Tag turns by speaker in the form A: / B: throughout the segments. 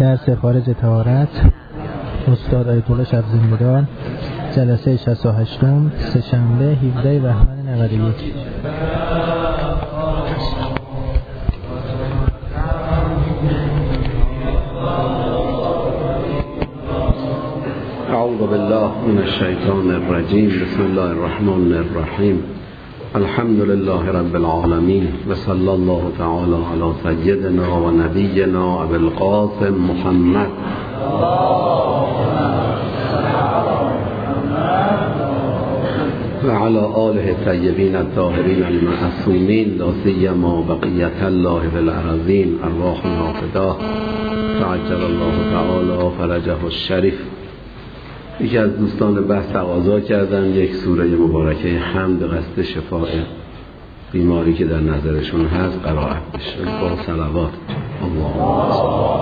A: درس خارج طهارت استاد آیت الله شب‌زنده‌دار، جلسه 68م، سه‌شنبه 17 بهمن 91.
B: اعوذ بالله من الشیطان الرجیم. بسم الله الرحمن الرحیم. الحمد لله رب العالمین و صلی الله تعالی علی سیدنا و نبینا ابی القاسم محمد و علی آله الطیبین الطاهرین المعصومین، لا سیما بقیة الله فی الارضین، ارواحنا فداه فعجل الله تعالی فرجه الشریف. یکی از دوستان بحث تقاضا کردن یک سوره مبارکه حمد قصد شفاء بیماری که در نظرشون هست قرائت بشه با صلوات. اللهم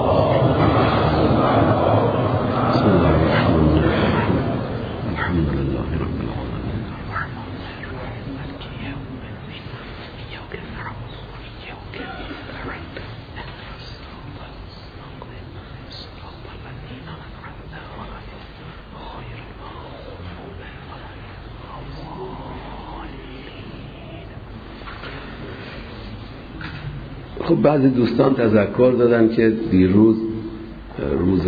B: بسم الله الرحمن الرحیم. الحمد لله رب العالمین الرحمن الرحیم مالک یوم الدین ایاک نعبد و ایاک نستعین اهدنا الصراط المستقیم صراط الذین أنعمت عليهم غير المغضوب عليهم. خب بعضی دوستان تذکر دادن که دیروز روز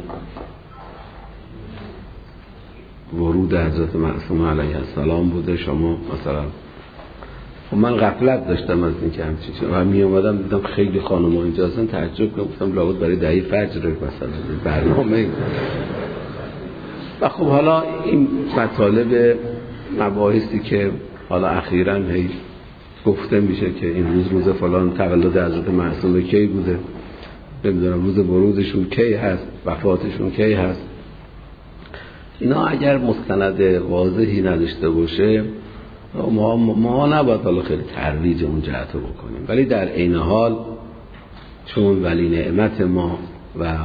B: ورود حضرت معصومه علیه السلام بوده. شما مثلا خب من غفلت داشتم از این که همچین چیز و می اومدم دیدم خیلی خانم‌ها اینجا هستن، تعجب کردم، گفتم لابد برای دهه فجر مثلا برنامه. و خب حالا این مطالب مباحثی که حالا اخیراً هی گفته میشه که این روز فلان تولد حضرت معصومه کی بوده، نمیدونم روز ورودشون کی هست، وفاتشون کی هست، اینا اگر مستند واضحی نداشته باشه ما نباید حالا خیلی ترویج اون جهت رو بکنیم. ولی در عین حال چون ولی نعمت ما و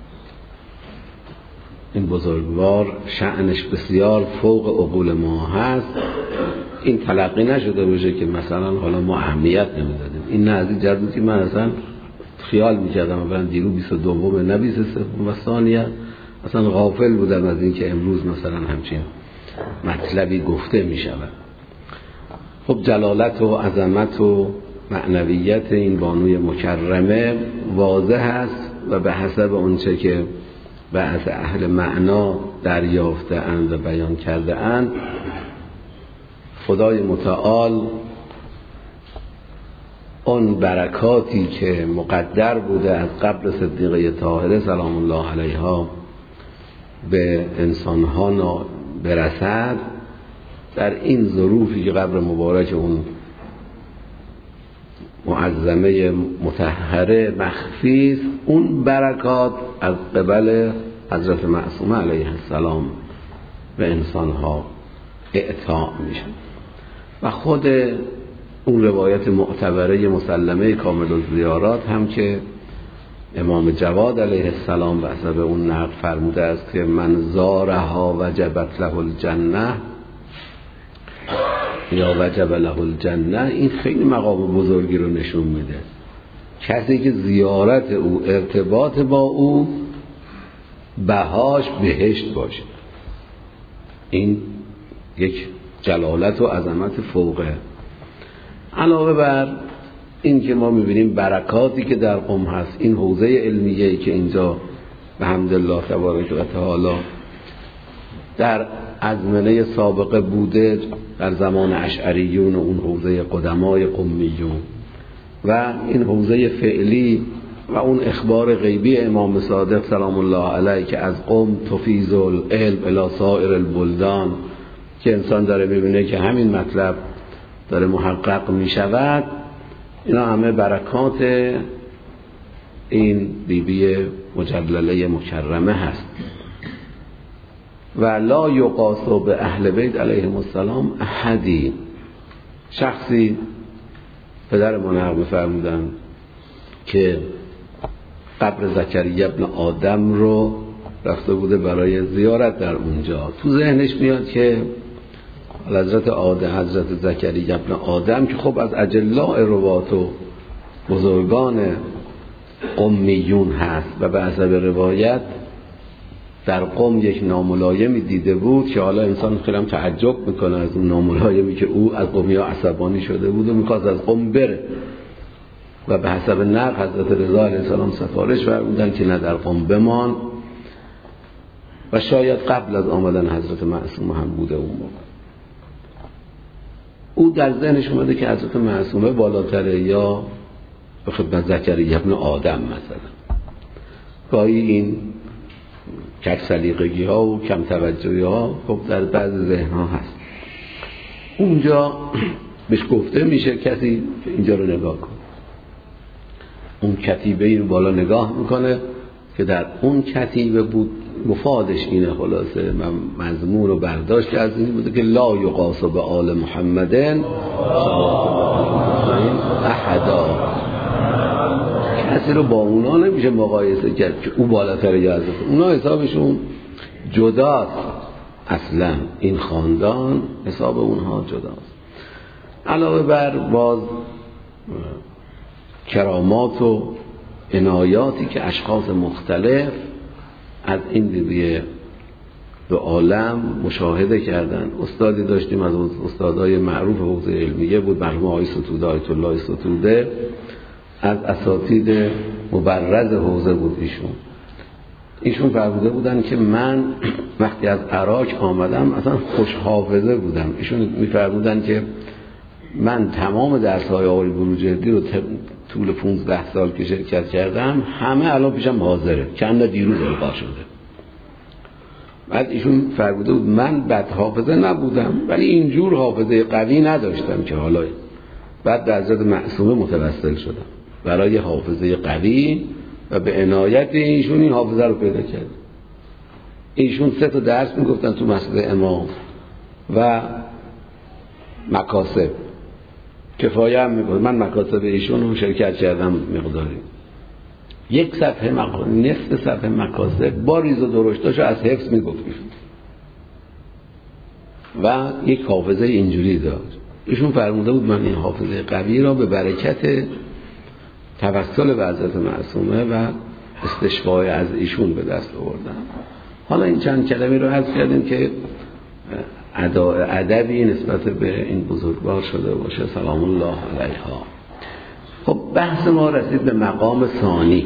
B: این بزرگوار شأنش بسیار فوق عقول ما هست، این تلقی نشده باشه که مثلا حالا ما اهمیت نمیدادیم. این نه از این جهت بود که من اصلا خیال میکردم اولا دیرو 22 نه 23 و ثانیه اصلا غافل بودم از این که امروز مثلا همچین مطلبی گفته میشود. خب جلالت و عظمت و معنویت این بانوی مکرمه واضح است و به حسب اونچه که بعض اهل معنا دریافته اند و بیان کرده اند، خدای متعال اون برکاتی که مقدر بوده از قبر صدیقه طاهره سلام الله علیها به انسانها برسد، در این ظروفی که قبر مبارک اون معظمه مطهره مخفی است، اون برکات از قبل حضرت معصومه علیه السلام به انسانها اعطا میشه. و خود اون روایت معتبره مسلمه کامل الزیارات هم که امام جواد علیه السلام به حسب اون نقل فرموده است که من زارها وجبت له الجنه یا وجب له الجنه، این خیلی مقام بزرگی رو نشون میده. کسی که زیارت او ارتباط با او بهاش بهشت باشه، این یک جلالت و عظمت فوقه. علاوه بر این که ما میبینیم برکاتی که در قم هست، این حوزه علمیه‌ای که اینجا به حمدالله تبارک و تعالی در ازمنه سابقه بوده در زمان اشعریون و اون حوزه قدمای قمیون و این حوزه فعلی و اون اخبار غیبی امام صادق سلام الله علیه که از قم تفیض العلم الی سائر البلدان، که انسان داره میبینه که همین مطلب داره محقق میشود، اینا همه برکات این بیبی مجلله مکرمه هست. و لا یقاس به اهل بیت علیهم السلام احدی. شخصی پدر ما نقل فرمودن که قبر زکریا ابن آدم رو رفته بوده برای زیارت در اونجا، تو ذهنش میاد که حضرت زکریا ابن آدم که خب از اجلاء روات و بزرگان قمیون هست و به حسب روایت در قم یک ناملایمی دیده بود که حالا انسان خیلی هم تعجب میکنه از اون ناملایمی که او از قمی ها عصبانی شده بود و میخواست از قم بره و به حسب نقل حضرت رضا علیه السلام سفارش فرمودن که نه در قم بمان و شاید قبل از آمدن حضرت معصومه هم بوده اون موقع. او در ذهنش اومده که حضرت معصومه بالاتره یا به خدمت زکریا ابن آدم مثلا. گاهی این کج سلیقگی ها و کم توجهی ها خب در بعض ذهن ها هست. اونجا بهش گفته میشه کسی اینجا رو نگاه کن. اون کتیبه این بالا نگاه میکنه که در اون کتیبه بود، مفادش اینه خلاصه مضمون رو برداشت از این بوده که لا یقاس به آل محمدن احدا، کسی رو با اونا نمیشه مقایسه کرد که او بالاتر یا حضرت اونا حسابشون جداست، اصلا این خاندان حساب اونها جداست. علاوه بر باز کرامات و عنایاتی که اشخاص مختلف از این دیگه به عالم مشاهده کردن. استادی داشتیم از استادای معروف حوزه علمیه بود، مرحوم آقای ستوده، آیت الله ستوده، از اساتید مبرز حوزه بود. ایشون فرموده بودن که من وقتی از عراق آمدم اصلا خوش حافظه بودم. ایشون میفرمودن که من تمام درس‌های آقای بروجردی رو طول 15 سال که شرکت کردم همه الان پیشم حاضره، چند دیروز القا شده. بعد ایشون فرموده بود من بد حافظه نبودم ولی اینجور حافظه قوی نداشتم که حالا بعد به حضرت معصومه متوسل شدم برای حافظه قوی و به عنایت ایشون این حافظه رو پیدا کرد. ایشون 3 تا درس میگفتن تو مسجد امام و مکاسب کفایه هم میگفت. من مکاسب ایشون رو شرکت کردم مقداری. 1 صفحه نصف صفحه مکاسب با ریز و درشتاشو از حفظ میگفت و یک حافظه اینجوری داشت. ایشون فرموده بود من این حافظه قوی را به برکت توسل به حضرت معصومه و استشفاء از ایشون به دست آوردم. حالا این چند کلمه رو عرض کردیم که ادبی نسبت به این بزرگوار شده باشه سلام الله علیها. خب بحث ما رسید به مقام ثانی.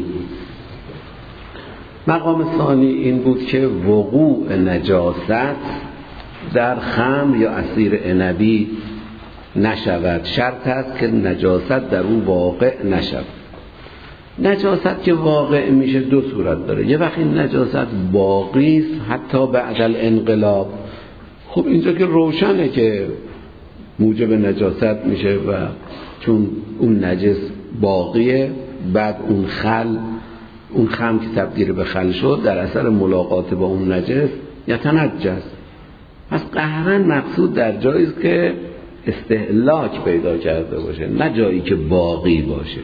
B: مقام ثانی این بود که وقوع نجاست در خمر یا عصیر عنبی نشود. شرط است که نجاست در اون واقع نشود. نجاست که واقع میشه 2 صورت داره. یه وقت این نجاست باقی است حتی بعد الانقلاب. خب اینجا که روشنه که موجب نجاست میشه و چون اون نجس باقیه، بعد اون خم که تبدیل به خل شد در اثر ملاقات با اون نجس یتنجس. پس قهرن مقصود در جایی است که استهلاک پیدا کرده باشه، نه جایی که باقی باشه.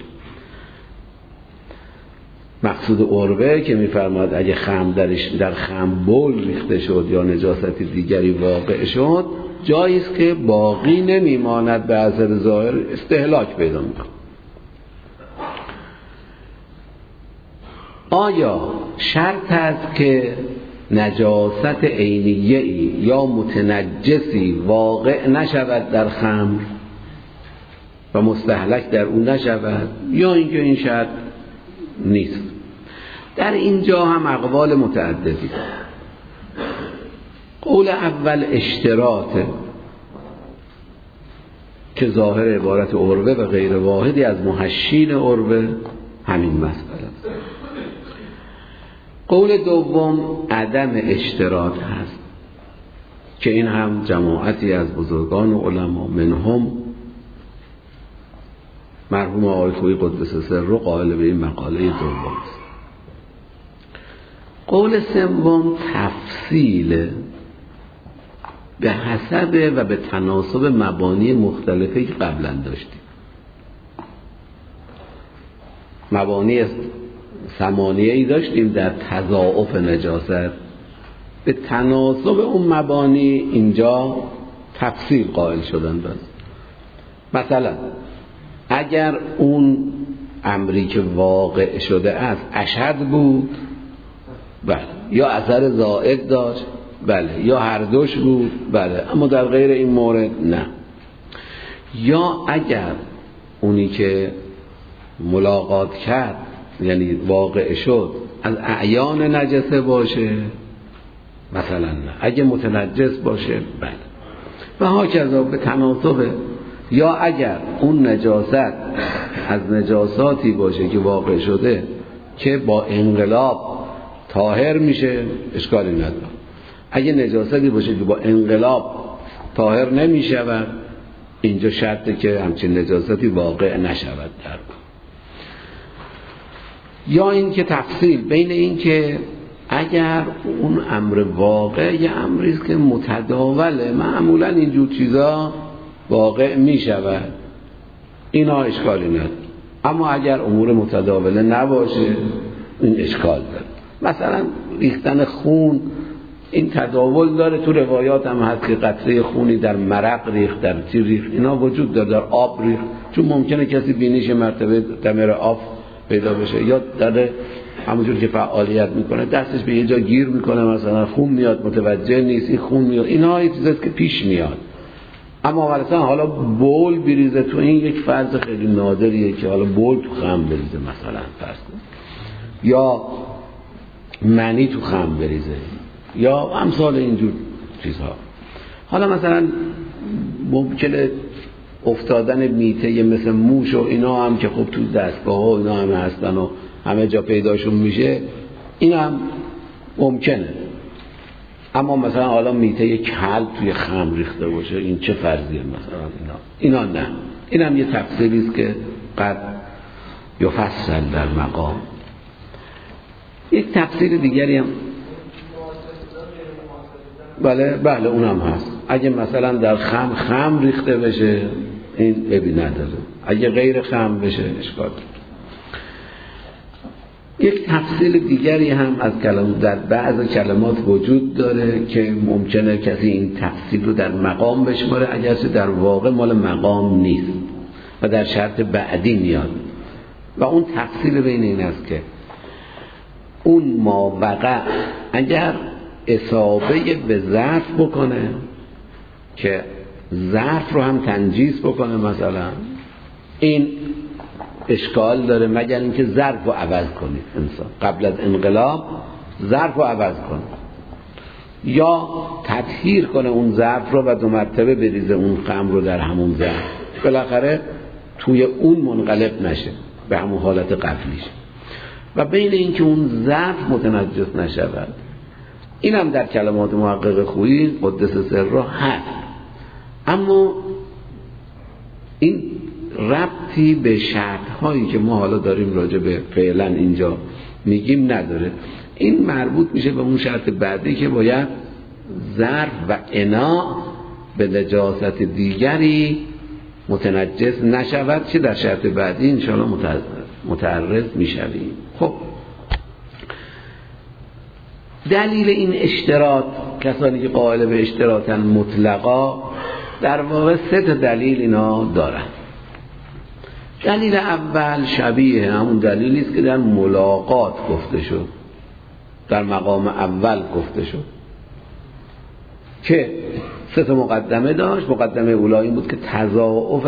B: مقصود عربه که میفرماد اگه خم در خم بول ریخته شد یا نجاست دیگری واقع شد، جایی است که باقی نمیماند، به اثر ظاهر استهلاک پیدا میکنه. آیا شرط است که نجاست عینیه‌ای یا متنجسی واقع نشود در خمر و مستهلک در اون نشود، یا اینکه این شرط نیست؟ در اینجا هم اقوال متعددی. قول اول اشتراطه که ظاهر عبارت عروه و غیر واحدی از محشین عروه همین مسئله است. قول دوم عدم اشتراط هست که این هم جماعتی از بزرگان و علما منهم مرحوم آقای خویی قدس سره قائل به این مقاله دوم است. قول سوم تفصیل به حسب و به تناسب مبانی مختلفی که قبلا داشتیم. مبانی ثمانیه‌ای داشتیم در تضاعف نجاست، به تناسب اون مبانی اینجا تفصیل قائل شدن. بس مثلا اگر اون امری که واقع شده است اشد بود، بله، یا اثر زائد داشت، بله، یا هر دوش بود، بله، اما در غیر این مورد نه. یا اگر اونی که ملاقات کرد یعنی واقع شد از اعیان نجسه باشه مثلا نه، اگه متنجس باشه بله، و هاکذا به تناسبه. یا اگر اون نجاست از نجاساتی باشه که واقع شده که با انقلاب طاهر میشه اشکالی نداره. اگه نجاستی باشه که با انقلاب طاهر نمیشود، اینجا شرطه که همچین نجاستی واقع نشود در. یا این که تفصیل بین این که اگر اون امر واقع یه امری است که متداوله، معمولا اینجور چیزا واقع میشود، اینا اشکالی نداره. اما اگر امور متداوله نباشه این اشکال داره. مثلا ریختن خون این تداول داره، تو روایات هم هست که قطره خونی در مرق ریخت، در چی ریخت، اینا وجود داره، در آب ریخت، چون ممکنه کسی بینیش مرتبه دمر آب پیدا بشه، یا در همونجور که فعالیت میکنه دستش به یه جا گیر میکنه مثلا خون میاد متوجه نیست این خون میاد، اینا یه چیزاست که پیش میاد. اما مثلا حالا بول بریزه تو، این یک فرض خیلی نادریه که حالا بول تو خم بریزه مثلا فرض کن، یا منی تو خم بریزه یا امثال اینجور چیزها. حالا مثلا ممکنه افتادن میته مثل موش و اینا هم که خب تو دستگاه ها اینا هم هستن و همه جا پیداشون میشه، این هم ممکنه. اما مثلا حالا میته کلب توی خم ریخته باشه، این چه فرضیه مثلا اینا نه. این هم یه تفصیلی است که قد یفصل در مقام. یک تفسیر دیگری هم بله اونم هست. اگه مثلا در خم ریخته بشه این عیبی نداره، اگه غیر خم بشه اشکال داره. یک تفصیل دیگری هم از کلام در بعض کلمات وجود داره که ممکنه کسی این تفصیل رو در مقام بشماره، اگرچه در واقع مال مقام نیست و در شرط بعدی میاد. و اون تفصیل بین این است که اون ما وقع اگر اصابه به ظرف بکنه که ظرف رو هم تنجیس بکنه مثلا، این اشکال داره، مگر اینکه ظرف رو عوض کنید انسان قبل از انقلاب ظرف رو عوض کنه، یا تطهیر کنه اون ظرف رو و 2 مرتبه بریزه اون خمر رو در همون ظرف، بالاخره توی اون منقلب نشه به همون حالت قبلیش. و بین اینکه اون ظرف متنجس نشود، این هم در کلمات محقق خویی قدس سره هست، اما این ربطی به شرط هایی که ما حالا داریم راجع به فعلا اینجا میگیم نداره. این مربوط میشه به اون شرط بعدی که باید ظرف و انا به نجاست دیگری متنجس نشود، چه در شرط بعدی انشاءالله متعرض میشویم. خب دلیل این اشتراط، کسانی که قائل به اشتراطن مطلقا، در واقع 3 تا دلیل اینا دارن. دلیل اول شبیه همون دلیلی است که در ملاقات گفته شد، در مقام اول گفته شد که 3 تا مقدمه داشت. مقدمه اولی این بود که تضاعف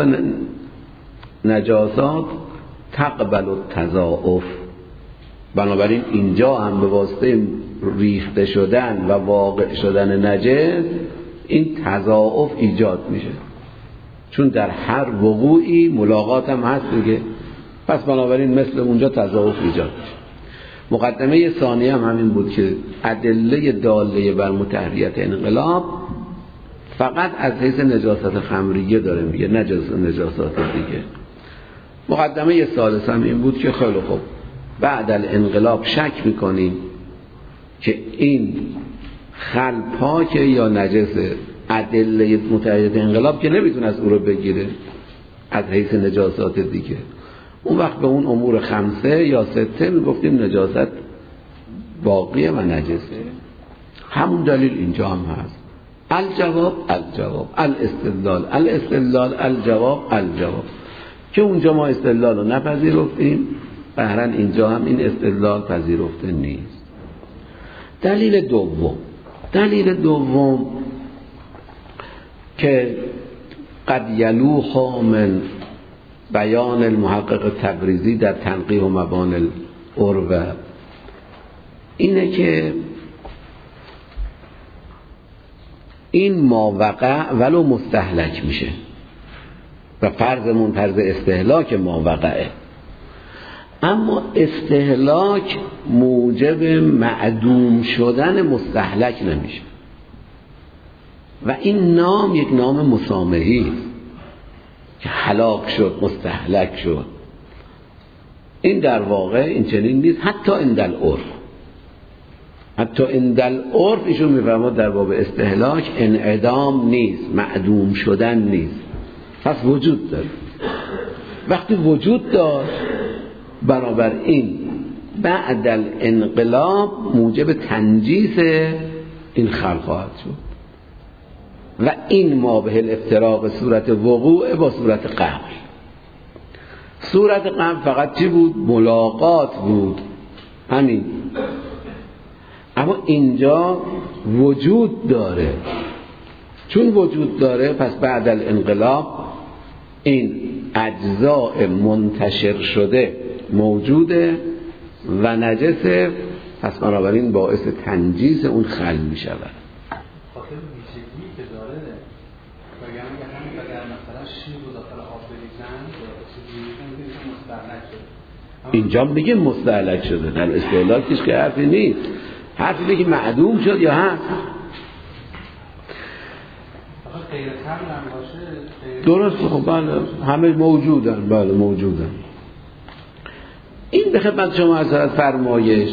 B: نجاسات تقبل التضاعف، بنابراین اینجا هم به واسطه ریخته شدن و واقع شدن نجس این تضاعف ایجاد میشه، چون در هر وقوعی ملاقات هم هست دیگه، پس بنابراین مثل اونجا تضاعف ایجاد میشه. مقدمه ثانیه هم همین بود که ادله داله بر مطهریت انقلاب فقط از حیث نجاست خمریه داره میگه، نجاسات دیگه. مقدمه ثالث هم این بود که خیلی خوب بعد الانقلاب شک میکنیم که این خل پاکه یا نجسه، ادله مطهریت انقلاب که نمیتونه از او رو بگیره از حیث نجاسات دیگه، اون وقت به اون امور 5 یا 6 میگفتیم نجاست باقیه و نجسه. همون دلیل اینجا هم هست. الجواب الاستدلال الجواب. که اونجا ما استدلال رو نپذیرفتیم، بهراً اینجا هم این استدلال پذیرفته نیست. دلیل دوم که قد یلوح من بیان المحقق تبریزی در تنقیح و مبان العروة اینه که این ماوقع ولو مستهلک میشه و فرضمون فرض استهلاک ماوقعه، اما استهلاک موجب معدوم شدن مستهلک نمیشه و این نام یک نام مسامحی که هلاک شد، مستهلک شد. این در واقع این چنین نیست. حتی اندل عرف ایشون میفرماد در باب استهلاک انعدام نیست، معدوم شدن نیست، پس وجود داره. وقتی وجود داشت بنابراین بعد الانقلاب موجب تنجیس این خلق خواهد شد و این ما به الافتراق صورت وقوع با صورت قبل. صورت قبل فقط چی بود؟ ملاقات بود، همین. اما اینجا وجود داره. چون وجود داره پس بعد الانقلاب این اجزاء منتشر شده موجوده و نجسه، پس بنابراین باعث تنجیس اون خل می شود.
C: خاطر ویژگی که داره بگم اگر مثلا شیر رو داخل آب بریزن مستهلک شده.
B: اینجا میگه مستهلک شده، در استهلاکش که حرفی نیست. حرفی اینه که معدوم شد یا هست.
C: غیر تمام باشه
B: درست. خب بله همه موجودن. بله موجودن. این به خدمت شما از فرمایش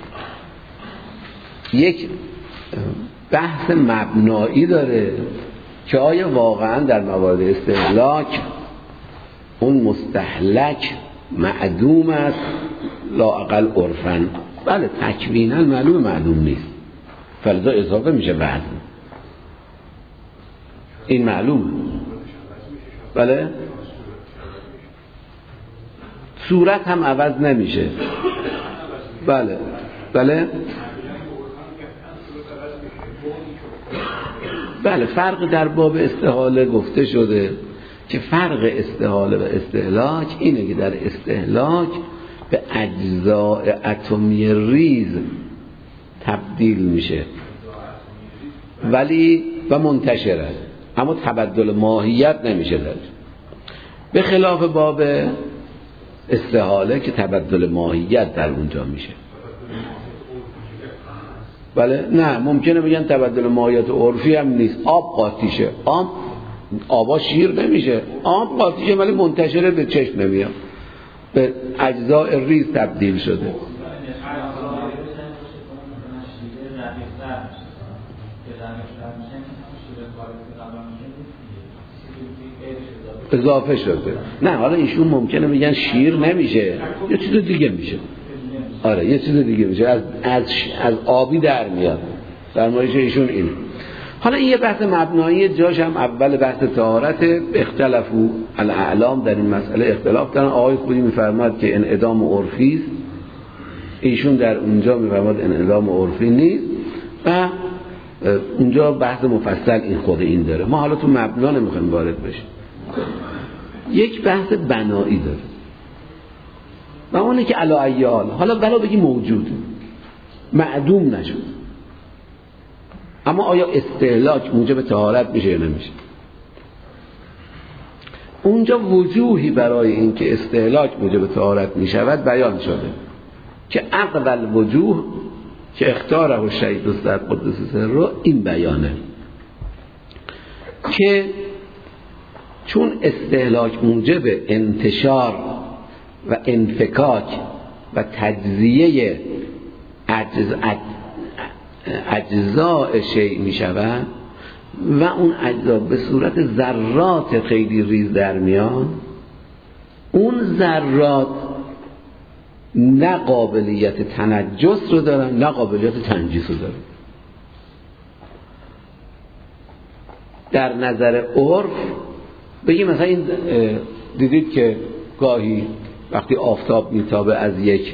B: یک بحث مبنایی داره که آیا واقعا در موارد استهلاک اون مستهلک معدوم است لااقل عرفاً. بله تکویناً معلوم معدوم نیست، فلذا اضافه میشه بعد، این معلوم. بله صورت هم عوض نمیشه. بله بله فرق در باب استحاله گفته شده که فرق استحاله و استهلاک اینه که در استهلاک به اجزاء اتمی ریز تبدیل میشه ولی و منتشره، اما تبدل ماهیت نمیشه داره، به خلاف باب استحاله که تبدل ماهیت در اونجا میشه. بله نه ممکنه بگن تبدل ماهیت عرفی هم نیست. آب قاطیشه، آبا شیر نمیشه، آب قاطیشه ولی منتشره، به چشم نمیاد، به اجزاء ریز تبدیل شده. اضافه شده. نه حالا ایشون ممکنه بگن شیر نمیشه، یه چیز دیگه میشه. آره یه چیز دیگه میشه، از آبی در میاد. فرمایش ایشون اینه. حالا این یه بحث مبنایی، جاش هم اول بحث طهارت. اختلافو الاعلام در این مسئله اختلاف دارن. آقای خودی میفرماد که انعدام عرفی است، ایشون در اونجا میفرماد انعدام عرفی نیست و اونجا بحث مفصل این خود این داره. ما حالا تو مبنا نمیخوایم وارد بشیم. یک بحث بنایی داره و اونه که علی ایال حالا بلا بگی موجود معدوم نشد، اما آیا استهلاک موجب طهارت میشه یا نمیشه؟ اونجا وجوهی برای این که استهلاک موجب طهارت میشود بیان شده که اقبل وجوه که اختاره الشیخ در قدس سره این بیانه که چون استهلاک موجب انتشار و انفکاک و تجزیه اجزاء شیء می شود و اون اجزا به صورت ذرات خیلی ریز در میان، اون ذرات نه قابلیت تنجس رو دارن نه قابلیت تنجیس رو دارن. در نظر عرف بگیم مثلا این دیدید که گاهی وقتی آفتاب میتابه از یک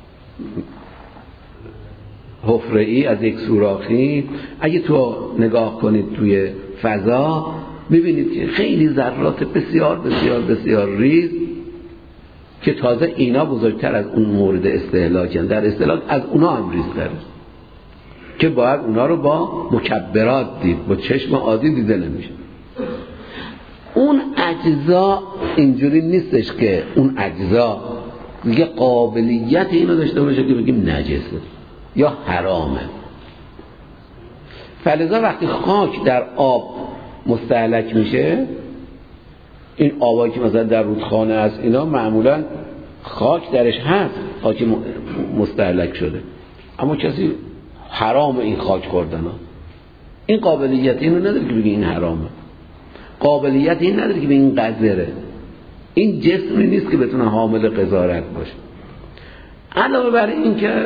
B: حفره‌ای، از یک سوراخی، اگه تو نگاه کنید توی فضا میبینید که خیلی ذرات بسیار بسیار بسیار ریز که تازه اینا بزرگتر از اون مورد استهلاکن، در استهلاک از اونا هم ریزتره که باید اونا رو با مکبرات دید، با چشم عادی دیده نمیشه. اون اجزا اینجوری نیستش که اون اجزا دیگه قابلیت اینو داشته باشه که بگیم نجسه یا حرامه. فلذا وقتی خاک در آب مستهلک میشه، این آبایی که مثلا در رودخانه است اینا معمولا خاک درش هست، خاک مستهلک شده، اما کسی حرام این خاک خوردن ها. این قابلیت اینو نداره که بگه این حرامه، قابلیت این نداره که بگه این قذره. این جسمی نیست که بتونه حامل قذارت باشه. علاوه بر این که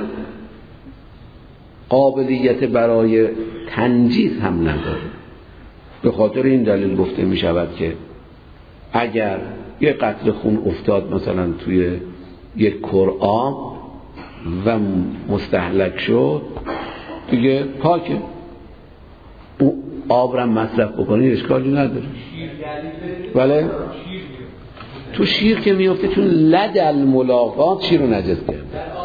B: قابلیت برای تنجیس هم نداره. به خاطر این دلیل گفته می شود که اگر یک قطره خون افتاد مثلا توی یک کر آب و مستهلک شد دیگه پاکه، اون آب را مصرف بکنی اشکالی نداره. بله تو شیر که میفته چون لد الملاقات شیر رو نجس کرده،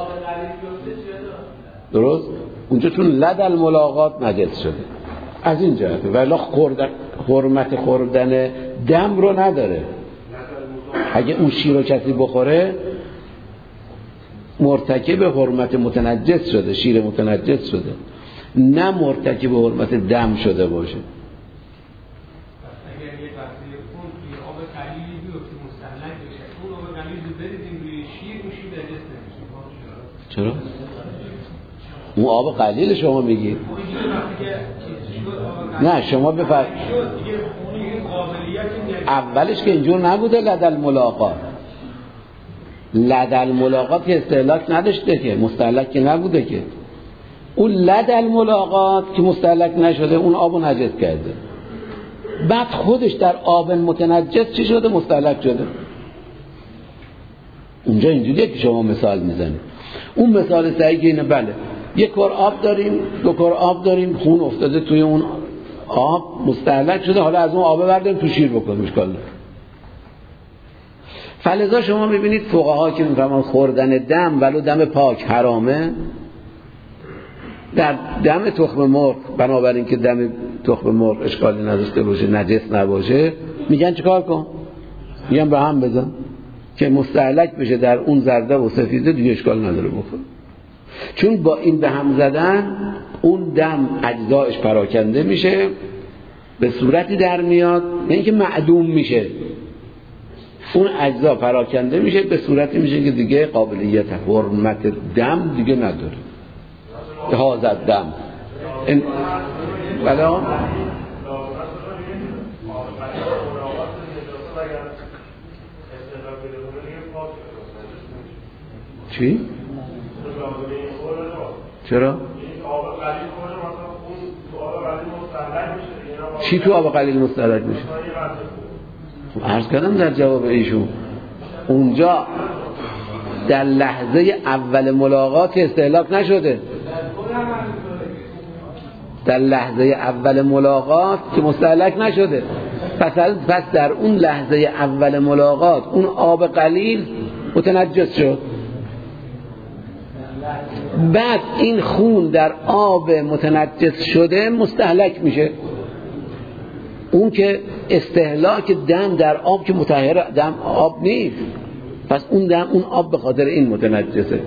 B: درست؟ اونجا چون لد الملاقات نجس شده از این جهته، ولی حرمت خوردن دم رو نداره. اگه اون شیر رو کسی بخوره مرتکب حرمت متنجس شده، شیر متنجس شده، نه مرتکب حرمت دم شده باشه. چرا؟ اون آب قلیل شما میگید؟ نه شما بفرمایید اولش که اینجور نبوده لد الملاقات. لد الملاقات که استهلاک نداشته که، مستهلک که نبوده که. اون لد الملاقات که مستهلک نشده اون آبو نجس کرده، بعد خودش در آب متنجس چی شده؟ مستهلک شده. اونجا اینجوریه که شما مثال میزنید. اون مثال صحیح که اینه، بله یک کر آب داریم، دو کر آب داریم، خون افتاده توی اون آب مستهلک شده، حالا از اون آب برداریم تو شیر بکنیم، اشکال نداره. فلذا شما میبینید فقها که میفهمن خوردن دم ولو دم پاک حرامه، در دم تخم مرغ بنابراین که دم تخم مرغ اشکالی نداشته باشه، نجس نباشه، میگن چیکار کن؟ میگن به هم بزن که مستهلک بشه در اون زرده و سفیده، دیگه اشکال نداره بکن. چون با این به هم زدن اون دم اجزایش پراکنده میشه، به صورتی در میاد، نه اینکه معدوم میشه، اون اجزا پراکنده میشه به صورتی میشه که دیگه قابلیت حرمت دم دیگه نداره. هازد دم این بلا چی؟ چرا؟ چی تو آب قلیل مستهلک میشه؟ عرض کردم در جواب ایشون اونجا در لحظه اول ملاقات که استهلاک نشده، در لحظه اول ملاقات که مستهلک نشده، پس در اون لحظه اول ملاقات اون آب قلیل متنجس شد، بعد این خون در آب متنجس شده مستهلک میشه. اون که استهلاک دم در آب که مطهر دم آب نیست، پس اون دم اون آب به خاطر این متنجسه.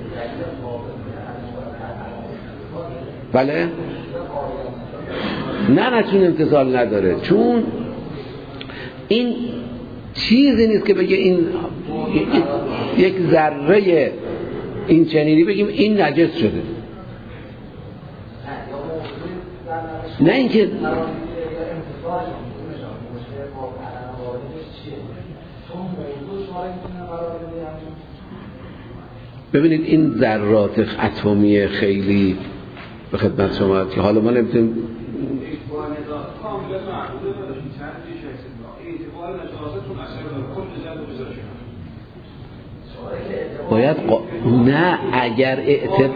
B: بله؟ نه چون امتصال نداره، چون این چیزی نیست که بگه این یک ذره این چنینی بگیم این نجس شده، نه اینکه ببینید این ذرات اتمی خیلی به خدمت شما که حالا ما نمیتونیم باید نه اگر اعتبار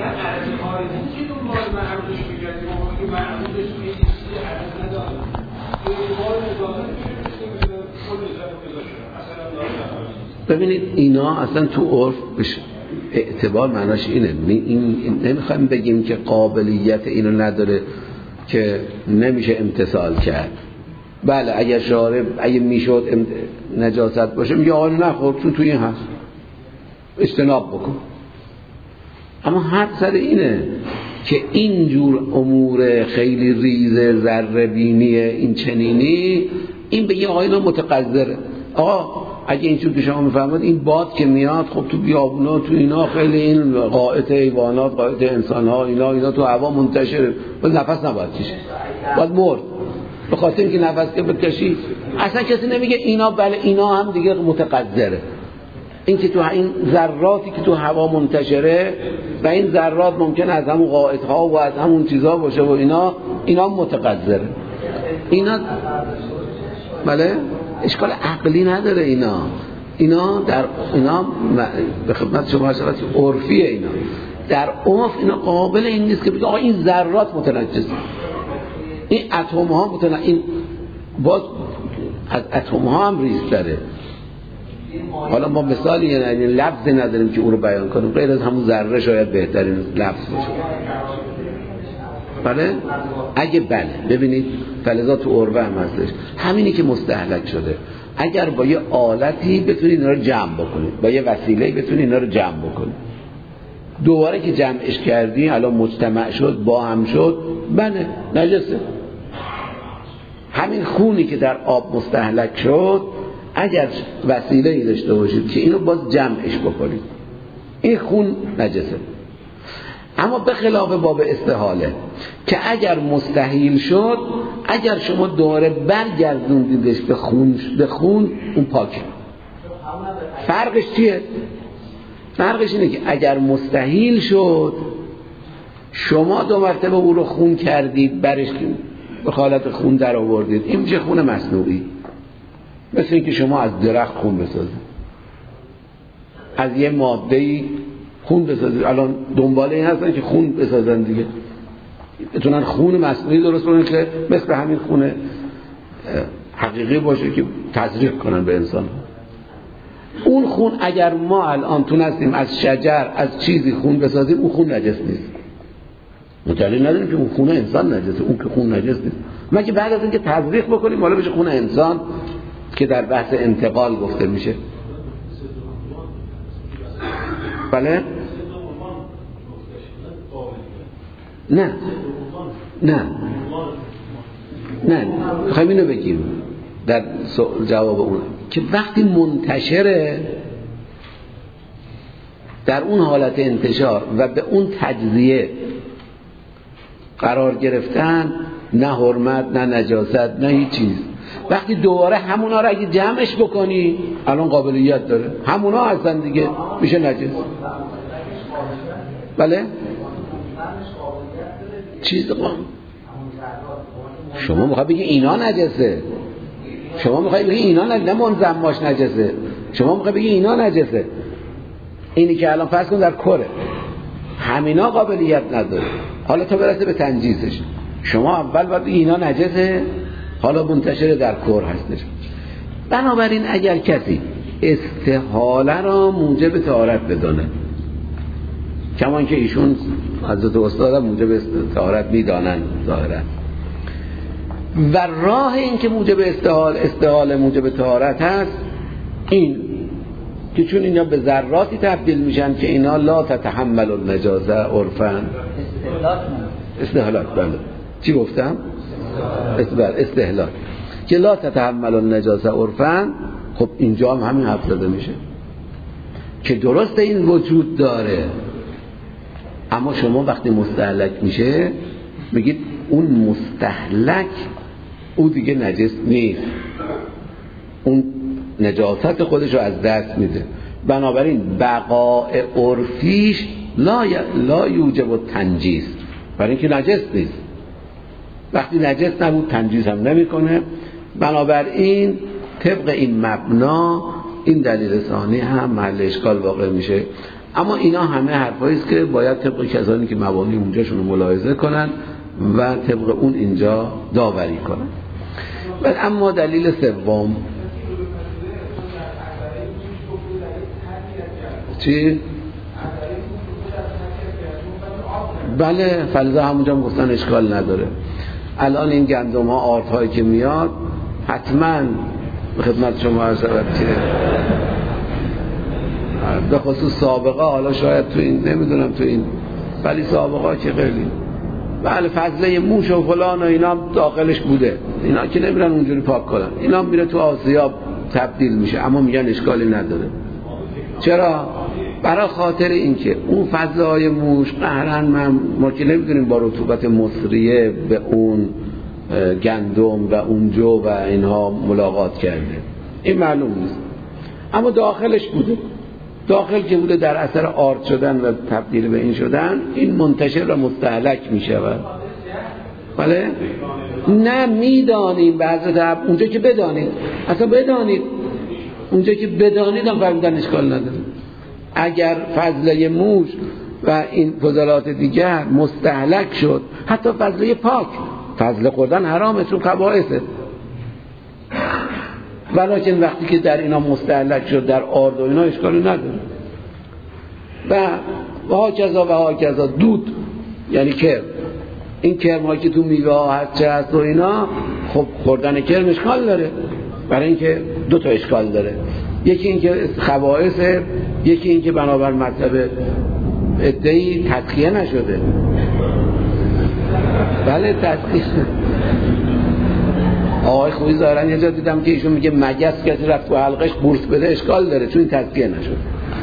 B: ببینید اینا اصلا تو عرف بشه اعتبار معناش اینه. نمیخوایم بگیم که قابلیت اینو نداره که نمیشه امتثال کرد. بله اگر شارب اگه میشد نجاست باشه میگه آقا نخور چون تو این هست اجتناب بکن. اما حد سر اینه که اینجور امور خیلی ریزه ذره بینی این چنینی این بگه آقا اینا متقذره. آقا اگه اینجور که شما میفهمید این باد که میاد خب تو بیابونا تو اینا خیلی این قائط حیوانات قائط انسان‌ها اینا تو هوا منتشره ولی نفس نباید کشید باید مرد به خاطر اینکه نفس که بکشی اصلا کسی نمیگه اینا بله اینا هم دیگه متقذره. این که تو این ذراتی که تو هوا منتشره و این ذرات ممکن از همون قائط ها و از همون چیزا باشه و اینا متقذره. اینا بله اشکال عقلی نداره. اینا به خدمت شما حضرت عرفیه. اینا در عرف اینا قابل این نیست که بگه آقا این ذرات متنجس این اتم ها این باز از اتم ها هم ریز داره. حالا ما مثالی یعنی لفظی نداریم که او رو بیان کنیم غیر از همون ذره شاید بهترین لفظ باشه. بله اگه بله ببینید فلزا تو عربه هم هستش همینی که مستهلک شده اگر با یه آلتی بتونید اینا رو جمع بکنید با یه وسیله‌ای بتونید اینا رو جمع بکنید دوباره که جمعش کردی الان مجتمع شد با هم شد بله نجسه. همین خونی که در آب مستهلک شد اگر وسیله‌ای داشته باشید که اینو باز جمعش بکنید این خون نجسه. اما به خلاف باب استحاله که اگر مستحیل شد اگر شما دوره برگردوندیدش به خون اون پاکه. فرقش چیه؟ فرقش اینه که اگر مستحیل شد شما 2 مرتبه او رو خون کردید برش به حالت خون در آوردید این میشه خون مصنوعی. مثل اینکه شما از درخت خون بسازید از یه ماده‌ای خون بسازید. الان دنباله این هستن که خون بسازن دیگه بتونن خون مصنوعی درست کنن که مثل همین خون حقیقی باشه که تزریق کنن به انسان. اون خون اگر ما الان تونستیم از شجر از چیزی خون بسازیم اون خون نجس نیست. متعلق نداریم که اون خون انسان نجسه اون که خون نجس نیست مگه بعد از اینکه تزریق بکنیم حالا بشه خون انسان که در بحث انتقال گفته میشه. بله نه خواهیم اینو بگیم در جواب اون که وقتی منتشره در اون حالت انتشار و به اون تجزیه قرار گرفتن نه حرمت نه نجاست نه هیچ چیز. وقتی دوباره همونا رو اگه جمعش بکنی الان قابلیت داره همونا هستن دیگه میشه نجس. بله چیز شما میخوای بگی اینا نجسه شما میخوای بگی اینا نه منضماش نجسه شما میخوای بگی اینا نجسه. اینی که الان فرض کن در کره همینا قابلیت نداره حالا تا برسه به تنجیزش شما اول باید اینا نجسه حالا منتشر در کره هستش. بنابراین اگر کسی استحاله را موجب طهارت بدانه کمان که ایشون حضرت استاد موجب طهارت میدانن ظاهرا و راه این که موجب استحاله موجب طهارت هست این که چون اینا به ذراتی تبدیل میشن که اینا لا تتحمل النجاسه عرفاً استحالات بله چی گفتم؟ استحلال که لا تتحمل النجاسه عرفاً. خب اینجا هم همین حرف زده میشه که درست این وجود داره اما شما وقتی مستهلک میشه میگید اون مستهلک او دیگه نجس نیست اون نجاست خودش رو از دست میده. بنابراین بقاء عرفیش لا یوجب التنجیس برای اینکه نجس نیست. وقتی نجس نبود تنجیس هم نمیکنه. بنابراین طبق این مبنا این دلیل ثانی هم محل اشکال واقع میشه. اما اینا همه حرفایی است که باید طبق کسانی که مبانی اونجاشون رو ملاحظه کنن و طبق اون اینجا داوری کنن. و اما دلیل سوم چی؟ بله فلزا همونجا گفتن اشکال نداره. الان این گندم ها آرد هایی که میاد حتما به خدمت شما عرض شود که به خصوص سابقه، حالا شاید تو این نمیدونم تو این، ولی سابقه ها که خیلی بله فضله موش و فلان و اینا داخلش بوده، اینا که نمیرن اونجوری پاک کنن، اینا میره تو آسیاب تبدیل میشه، اما میگن اشکالی نداره. چرا؟ برای خاطر اینکه اون فضله های موش قهرن ما که نمیدونیم با رطوبت مصریه به اون گندم و اون جو و اینها ملاقات کرده، این معلوم نیست، اما داخلش بوده. داخل که بوده در اثر آرد شدن و تبدیل به این شدن، این منتشر و مستهلک می شود. بله؟ نه میدانیم بعضی اونجا که بدانید، اصلا بدانید اونجا که بدانید هم فهمیدن اشکال نداره. اگر فضله موش و این فضلات دیگر مستهلک شد، حتی فضله پاک، فضله خوردن حرامه چون خبائثه، ولیکن وقتی که در اینا مستهلک شد در آرد و اینا اشکالی نداره. و ها کذا دود یعنی کرم، این کرم هایی که تو میوه ها هست چه هست و اینا، خب خوردن کرم اشکال داره، برای اینکه دو تا اشکال داره، یکی اینکه خبائثه، یکی اینکه بنابر مطلب ادعی تدخیه نشده. بله تدخیه. آقای خویی ظاهرا یه جا دیدم که ایشون میگه مگس کسی رفت تو حلقش بورس بده اشکال داره چون این تدخیه نشده.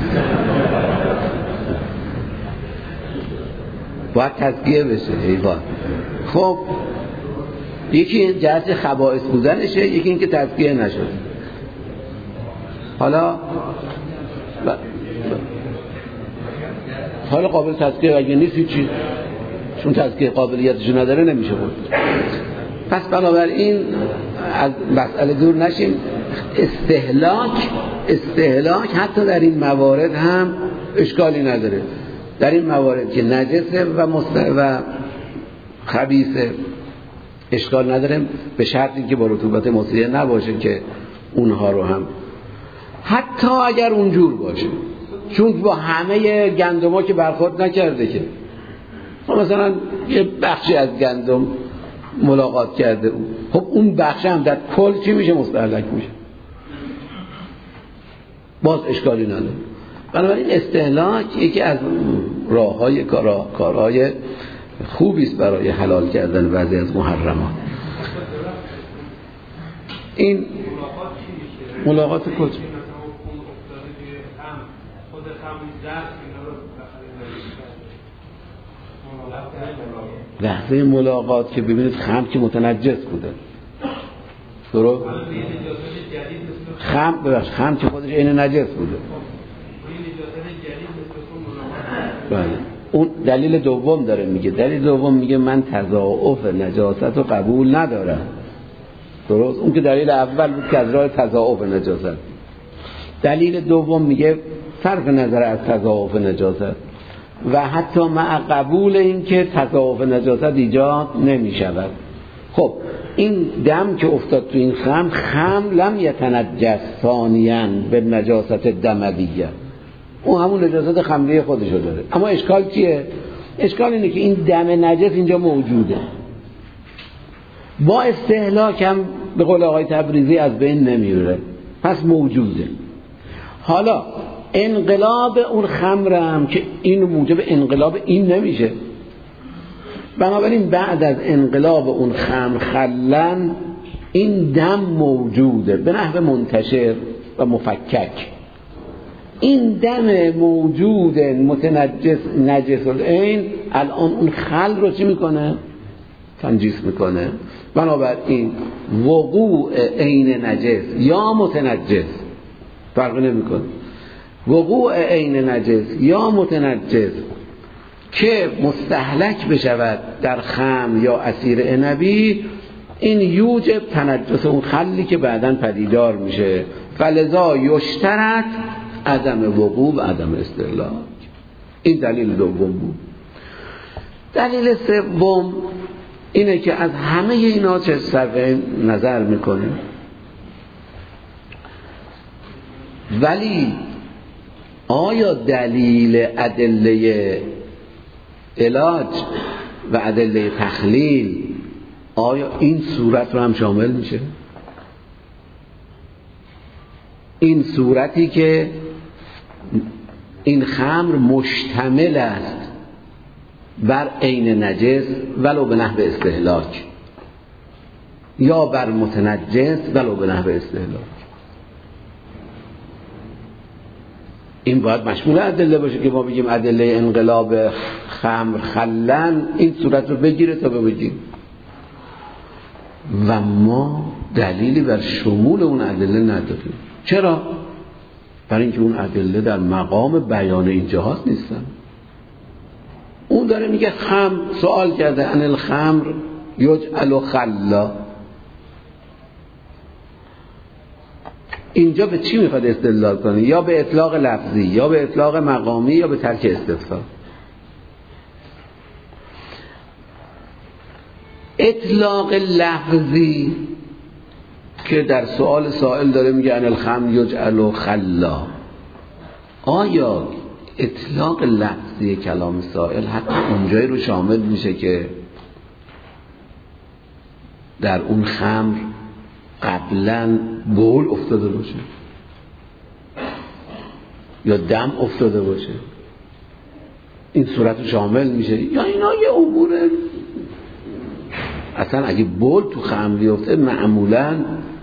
B: باید تدخیه بشه ایوان. خب یکی جهت خبائث بودنشه، یکی این که تدخیه نشده. حالا قابل تدخیه اگه نیست هیچی، چون تدخیه قابلیتشو نداره نمیشه بود. پس بنابراین از مسئله دور نشیم. استهلاک حتی در این موارد هم اشکالی نداره. در این موارد که نجسه و خبیثه اشکال نداره، به شرطی که با رطوبت مصریه نباشه که اونها رو هم، حتی اگر اونجور باشه، چون با همه گندم‌ها که برخورد نکرده که مثلا یه بخشی از گندم ملاقات کرده او، خب اون بخش هم در کل چی میشه؟ مستهلک میشه، باز اشکالی نداره. بنابراین استهلاک یکی از راه‌های کارهای خوبی است برای حلال کردن بعضی از محرمات. این ملاقات کجا؟ لحظه ملاقات که ببینید خمر که متنجس بوده، درست؟ خمر که خودش عین نجس بوده. بله. اون دلیل دوم داره میگه، دلیل دوم میگه من تضاعف نجاست رو قبول ندارم، درست؟ اون که دلیل اول بود که از راه تضاعف نجاست. دلیل دوم میگه صرف نظر از تضاعف نجاست و حتی مع قبول این که تضاعف نجاست ایجاد نمی شود. خب این دم که افتاد تو این خمر لم یتنجس ثانیاً به نجاست دمویه، اون همون نجاست خمری خودشو داره. اما اشکال چیه؟ اشکال اینه که این دم نجس اینجا موجوده، با استهلاک هم به قول آقای تبریزی از بین نمیره، پس موجوده. حالا انقلاب اون خمر هم که این موجب انقلاب این نمیشه، بنابراین بعد از انقلاب اون خمر خلن این دم موجوده به نحو منتشر و مفکک. این دم موجود متنجس نجس العین الان اون خل رو چی میکنه؟ تنجیس میکنه. بنابراین وقوع عین نجس یا متنجس فرق نمیکنه، وقوع عین نجس یا متنجس که مستهلک بشود در خمر یا عصیر عنبی، این یوجب تنجس اون خلی که بعداً پدیدار میشه. فلذا یشترط عدم وقوع و عدم استهلاک. این دلیل دوم بود. دلیل سوم اینه که از همه اینا چه صرف نظر میکنیم، ولی آیا دلیل ادله علاج و ادله تخلیل آیا این صورت رو هم شامل میشه؟ این صورتی که این خمر مشتمل است بر عین نجس ولو به نحو استهلاک یا بر متنجس ولو به نحو استهلاک، این باید مشمول ادله باشه که ما بگیم ادله انقلاب خمر خلن این صورت رو بگیره تا بگیم. و ما دلیلی بر شمول اون ادله نداریم. چرا؟ برای اینکه اون ادله در مقام بیان این جهات نیستن. اون داره میگه خمر، سوال کرده ان الخمر یجعل خلا، اینجا به چی میخواد استدلال کنه؟ یا به اطلاق لفظی یا به اطلاق مقامی یا به ترک استفسار. اطلاق لفظی که در سوال سائل داره میگه ان الخمر یجعل خلا، آیا اطلاق لفظی کلام سائل حتی اونجایی رو شامل میشه که در اون خمر قبلا بول افتاده باشه یا دم افتاده باشه؟ این صورت رو شامل میشه؟ یا اینا یه اموره اصلا اگه بول تو خمر بیفته معمولا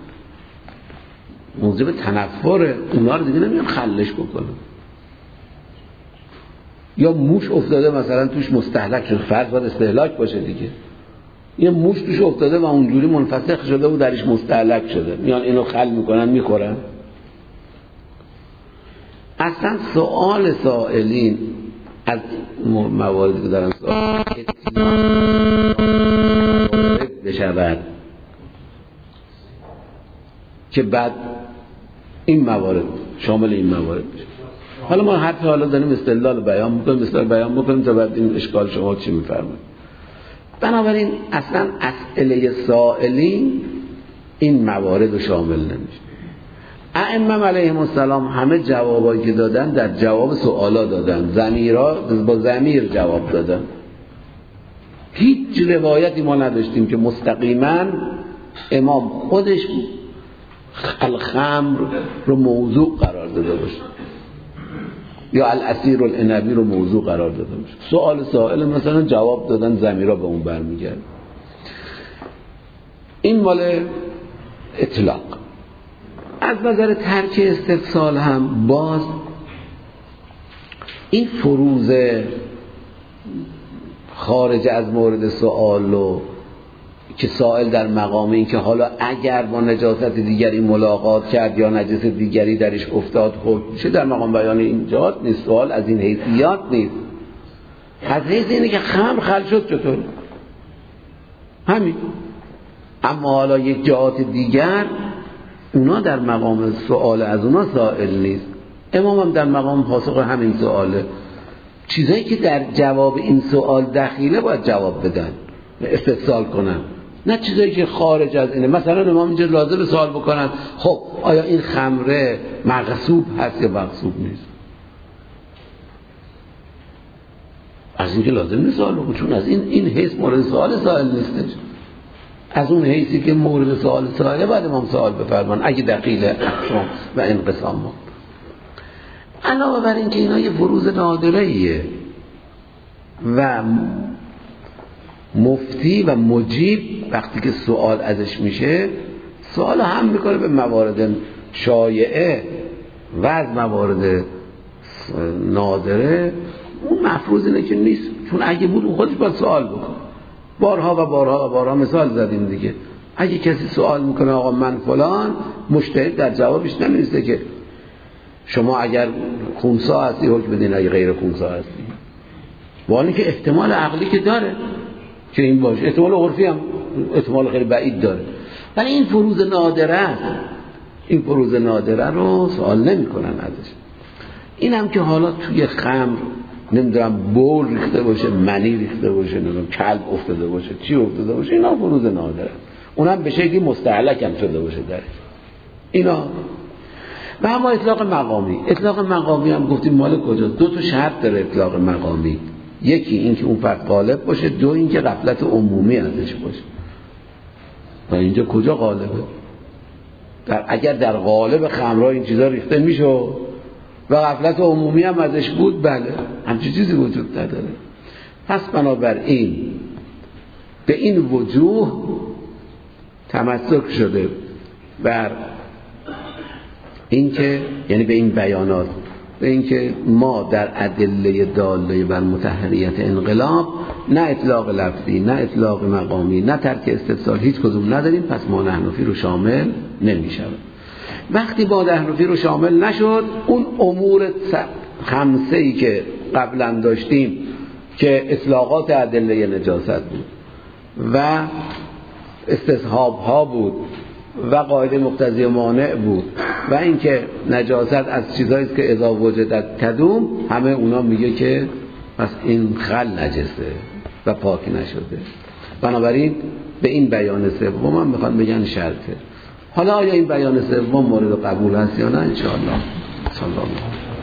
B: موجب تنفره، اونا رو دیگه نمیان خلش بکنه. یا موش افتاده مثلا توش مستهلک شده، فرض باید استهلاک باشه دیگه، یه موش توش افتاده و اونجوری منفسخ شده و درش مستهلک شده، میان اینو خل میکنن میخورن. اصلا سوال سائلین از مواردی که دارن سوال بشود که بعد این موارد شامل این موارد بشه. حالا ما حتی حالا داریم استدلال بیان میکنیم تا بعد این اشکال شما چی میفرمایید. بنابراین اصلا اسئله سائلین این موارد رو شامل نمیشه. ائمه علیهم السلام همه جوابایی که دادن در جواب سوالا دادن، ضمیرها با ضمیر جواب دادن. هیچ روایتی ما نداشتیم که مستقیما امام خودش الخمر رو موضوع قرار داده باشه یا العصیر العنبی رو موضوع قرار داده باشه. سوال سائل مثلا جواب دادن، ضمیرها به اون برمیگرد. این مال اطلاق. از نظر ترک استفسال هم باز این فروض خارج از مورد سوال رو که سائل در مقام این که حالا اگر با نجاست دیگری ملاقات کرد یا نجس دیگری درش افتاد حکم میشه، در مقام بیان این جهات نیست. سوال از این حیثیات نیست، از حیث اینه که خمر خل شد چطور همین. اما حالا یک جهات دیگر اونا در مقام سوال از اونا سائل نیست. امام هم در مقام پاسخ همین سواله. چیزایی که در جواب این سوال دخیله باید جواب بدن، استفسال کنن، نه چیزایی که خارج از اینه. مثلا امام اینجا لازم سوال بکنن خب آیا این خمره مغصوب هست یا مغصوب نیست؟ از اینکه لازم نیست سوال بکنن، چون از این حیث مورد سوال سائل نیستش. از اون حیثی که مورد سوال سائله بعد امام سوال بفرمان اگه دقیق اقسام و انقسام ما. علاوه بر این که اینا یه فروض نادره‌ایه و مفتی و مجیب وقتی که سوال ازش میشه سوال هم میکنه به موارد شایعه و از موارد نادره. اون مفروض اینه که نیست، چون اگه بود اون خودش باید سوال بکنه. بارها و بارها و بارها مثال زدیم دیگه. اگه کسی سوال میکنه آقا من فلان، مجتهد در جوابش نمی‌نویسه که شما اگر خونسا هستی حکم بدین اگه غیر خونسا هستی، با اینکه احتمال عقلی که داره که این باشه، احتمال عرفی هم احتمال خیلی بعید داره، ولی این فروض نادره است این فروز نادره رو سوال نمی کنن ازش. این هم که حالا توی خمر نمیدونم بول ریخته باشه، منی ریخته باشه، نمیدونم کلب افتاده باشه، چی افتاده باشه، اینا فروز نادره. اونم به شکلی مستهلک هم شده باشه درش اینا. و اما اطلاق مقامی، اطلاق مقامی هم گفتیم مال کجا؟ دو تا شرط داره اطلاق مقامی. یکی این که اون فرد غالب باشه، دو این که غفلت عمومی ازش باشه. و اینجا کجا غالبه؟ اگر در غالب خمرها این چیزا ریخته میشه و غفلت عمومی هم ازش بود، بله همچین چیزی وجود نداره. پس بنابراین به این وجوه تمسک شده بر این که، یعنی به این بیانات، به این که ما در ادله داله بر مطهریت انقلاب نه اطلاق لفظی، نه اطلاق مقامی، نه ترک استفسار، هیچ کدوم نداریم. پس ما نحنفی رو شامل نمیشود. وقتی با نحنفی رو شامل نشد، اون امور خمسه‌ای که قبلا داشتیم که اطلاقات ادله نجاست بود و استصحاب ها بود و قاعده مقتضی مانع بود و اینکه نجاست از چیزایی است که اذا وجدت تدوم، همه اونا میگه که پس این خل نجسه و پاک نشده. بنابراین به این بیان سوم هم میخوان بگن شرطه. حالا آیا این بیان سوم مورد قبول هست یا نه؟ ان شاء الله. صلی الله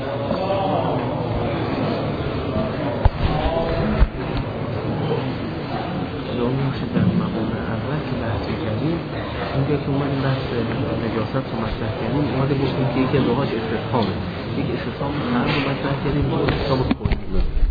D: اینجا که اومدیم بحث نجاست رو مطرح کردیم، اومده گفتیم که یکی از لغاش استفهامه، یک استفهام هر رو مطرح کردیم با استفهام خودی.